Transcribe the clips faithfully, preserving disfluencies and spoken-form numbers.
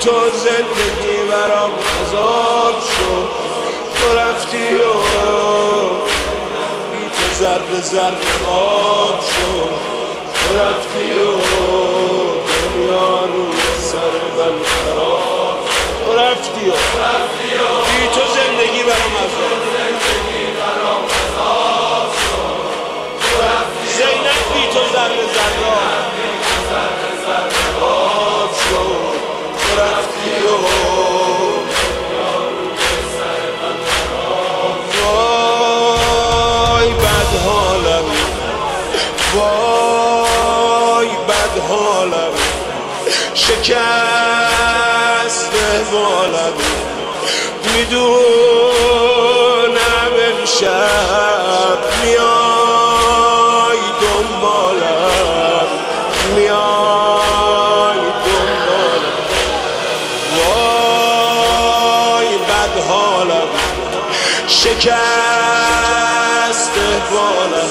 تو زندگی برام عذاب شد. تو رفتی و بی تو ذره ذره آب شد. تو رفتی و دنیا روی سر من خراب. تو رفتی و بی تو زندگی برام عذاب زینب بی تو ذره ذره آب شد. تو رفتی و وای بد حالم، وای بد حالم، شکست احوالم. میدونم امشب میای دنبالم، میای دنبالم. وای بد حالم، شکست احوالم.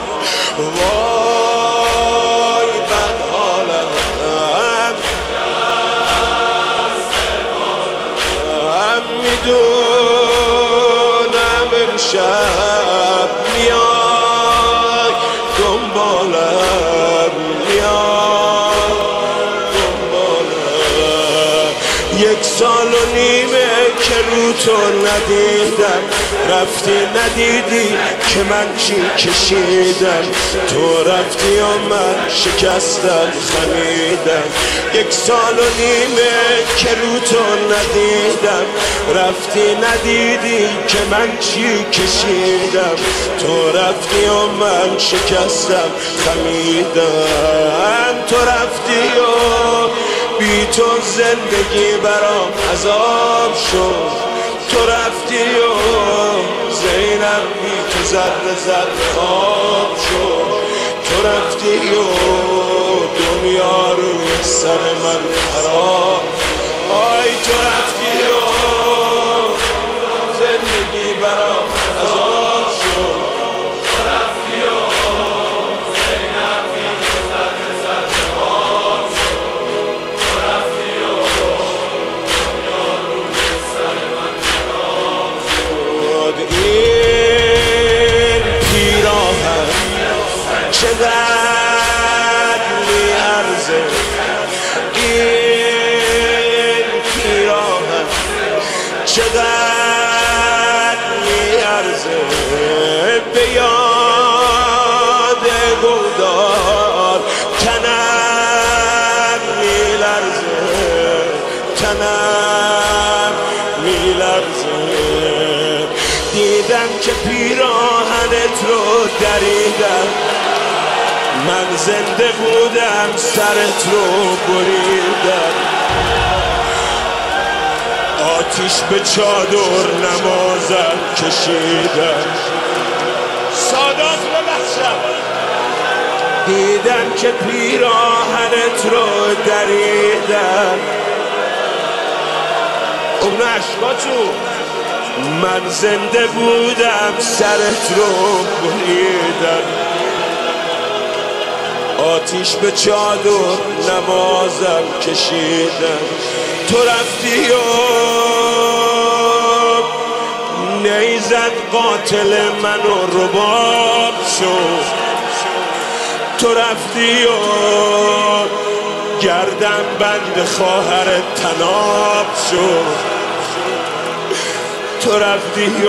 وای بد حالم، میدونم امشب میای دنبالم، میای دنبالم. یک سال و نیمه که رو تو ندیدم، رفتی ندیدی که من چی کشیدم. تو رفتی و من شکستم خمیدم. یک سال و نیمه که رو تو ندیدم، رفتی ندیدی که من چی کشیدم. تو رفتی و من شکستم خمیدم. تو رفتی و بی تو زندگی برام عذاب شد. تو رفتی و زینب بی تو ذره ذره آب شد. تو رفتی و دنیا روی سر من خراب. آی تو رفتی و زندگی برام عذاب شد. تو رفتی و زینب بی تو ذره ذره آب شد. تو رفتی و دنیا روی سر من خراب شد. این پیراهن چقدر میارزه، این پیراهن چقدر میارزه. به یاد گودار تنم میلرزه، تنم میلرزه. دیدم که پیراهنت رو دریدم، من زنده بودم سرت رو بریدم. آتیش به چادر نمازم کشیدم. سادات ببخشم. دیدم که پیراهنت رو دریدم. اون عشقاتو من زنده بودم سرت رو بریدم. آتیش به چادر نمازم کشیدم. تو رفتی و نیزد قاتل منو رباب شد. تو رفتی و گردن بند خواهر تناب شد. تو رفتی و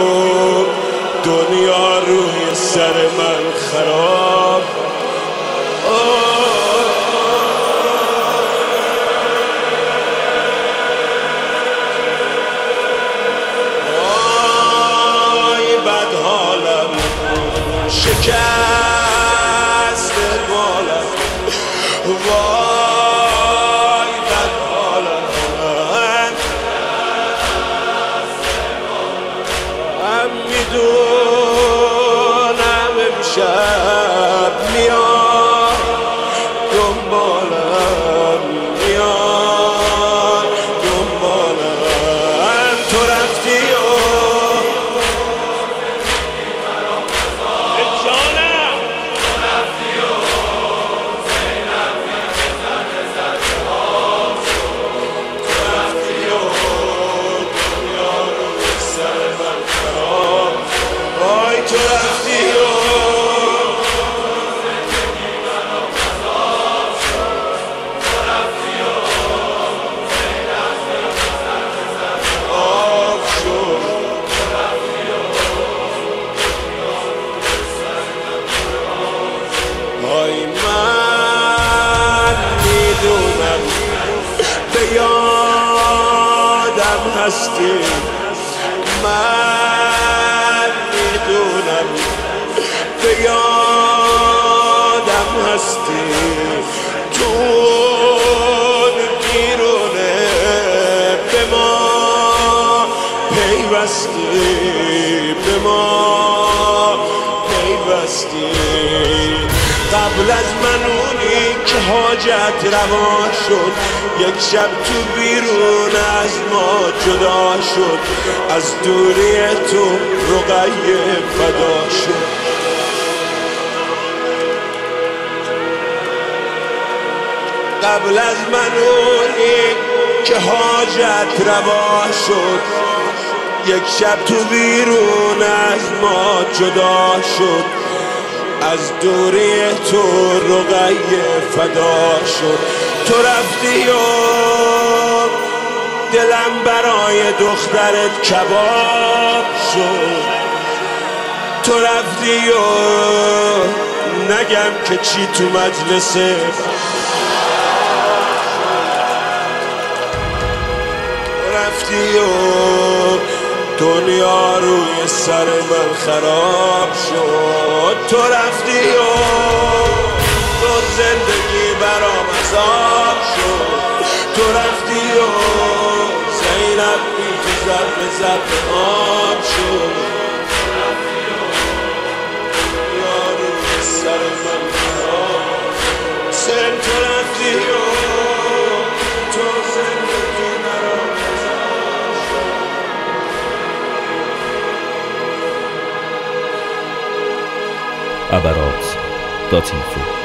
دنیا روی سر من خراب. وای بد حالم، شکست بالم. وای بد حالم، هم میدونم امشب میاد دنبالم، میاد دنبالم. تو رفتی و جانم، تو رفتی و زینب بی تو ذره ذره آب شد. تو هستی من میدونم به یادم هستی تو بیرونه به ما پیوستی به ما پیوستی قبل از من اونی که حاجت روا شد یک شب تو بیرون از ما جدا شد از دوری تو رقیه فدا شد قبل از من اونی که حاجت روا شد یک شب تو بیرون از ما جدا شد از دوری تو رقیه فدا شد تو رفتی و دلم برای دخترت کباب شد تو رفتی و نگم که چی تو مجلسه رفتی و دنیا روی سر من خراب شد تو رفتی و تو زندگی برام عذاب شد تو رفتی و زینب بی تو زب زب آب شد دنیا روی سر من خراب سن تو رفتی و تو زندگی برام ابرات دات اینفو